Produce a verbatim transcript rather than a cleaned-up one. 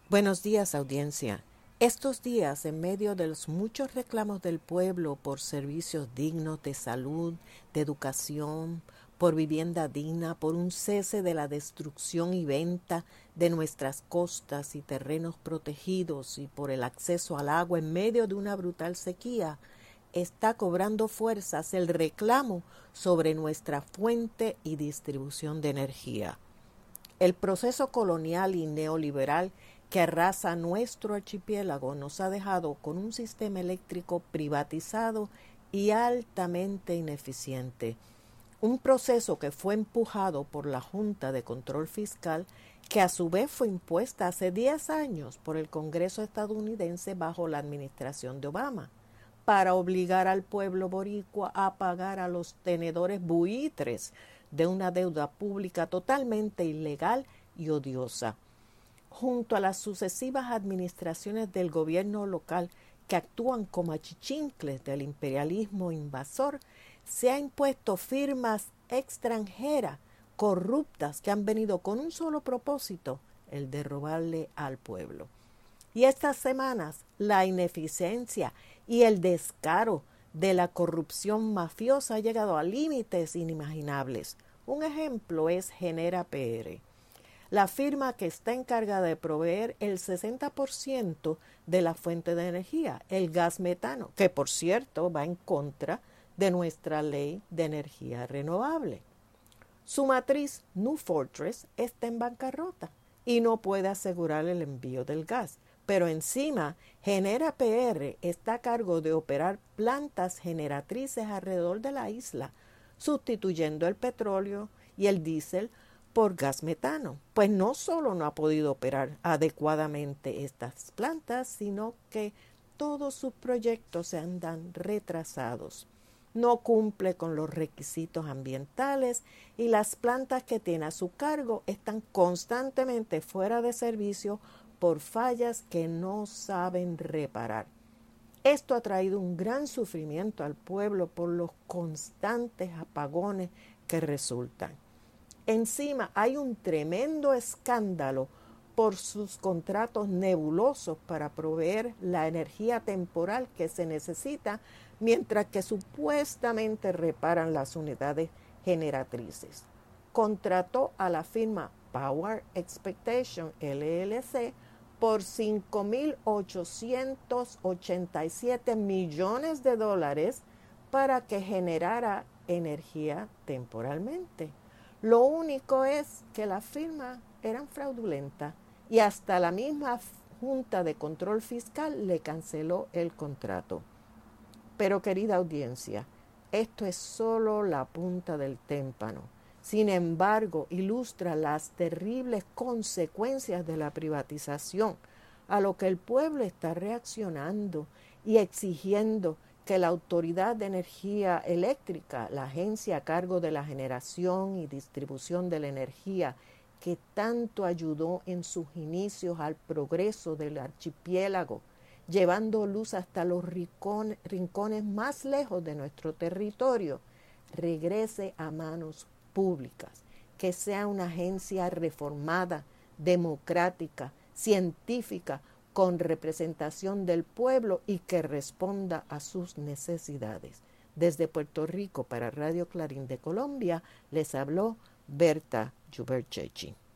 Buenos días, audiencia. Estos días, en medio de los muchos reclamos del pueblo por servicios dignos de salud, de educación, por vivienda digna, por un cese de la destrucción y venta de nuestras costas y terrenos protegidos y por el acceso al agua en medio de una brutal sequía, está cobrando fuerzas el reclamo sobre nuestra fuente y distribución de energía. El proceso colonial y neoliberal que arrasa nuestro archipiélago nos ha dejado con un sistema eléctrico privatizado y altamente ineficiente. Un proceso que fue empujado por la Junta de Control Fiscal, que a su vez fue impuesta hace diez años por el Congreso estadounidense bajo la administración de Obama, para obligar al pueblo boricua a pagar a los tenedores buitres de una deuda pública totalmente ilegal y odiosa. Junto a las sucesivas administraciones del gobierno local que actúan como achichincles del imperialismo invasor, se ha impuesto firmas extranjeras corruptas que han venido con un solo propósito, el de robarle al pueblo. Y estas semanas, la ineficiencia y el descaro de la corrupción mafiosa ha llegado a límites inimaginables. Un ejemplo es Genera P R, la firma que está encargada de proveer el sesenta por ciento de la fuente de energía, el gas metano, que por cierto va en contra de nuestra ley de energía renovable. Su matriz, New Fortress, está en bancarrota y no puede asegurar el envío del gas. Pero encima, Genera P R está a cargo de operar plantas generatrices alrededor de la isla, sustituyendo el petróleo y el diésel por gas metano. Pues no solo no ha podido operar adecuadamente estas plantas, sino que todos sus proyectos se andan retrasados. No cumple con los requisitos ambientales y las plantas que tiene a su cargo están constantemente fuera de servicio por fallas que no saben reparar. Esto ha traído un gran sufrimiento al pueblo por los constantes apagones que resultan. Encima hay un tremendo escándalo por sus contratos nebulosos para proveer la energía temporal que se necesita mientras que supuestamente reparan las unidades generatrices. Contrató a la firma Power Expectation L L C por cinco mil ochocientos ochenta y siete millones de dólares para que generara energía temporalmente. Lo único es que las firmas eran fraudulentas y hasta la misma Junta de Control Fiscal le canceló el contrato. Pero querida audiencia, esto es solo la punta del témpano. Sin embargo, ilustra las terribles consecuencias de la privatización, a lo que el pueblo está reaccionando y exigiendo que la Autoridad de Energía Eléctrica, la agencia a cargo de la generación y distribución de la energía, que tanto ayudó en sus inicios al progreso del archipiélago, llevando luz hasta los rincones, rincones más lejos de nuestro territorio, regrese a manos públicas, que sea una agencia reformada, democrática, científica, con representación del pueblo y que responda a sus necesidades. Desde Puerto Rico para Radio Clarín de Colombia les habló Berta Yuberchechi.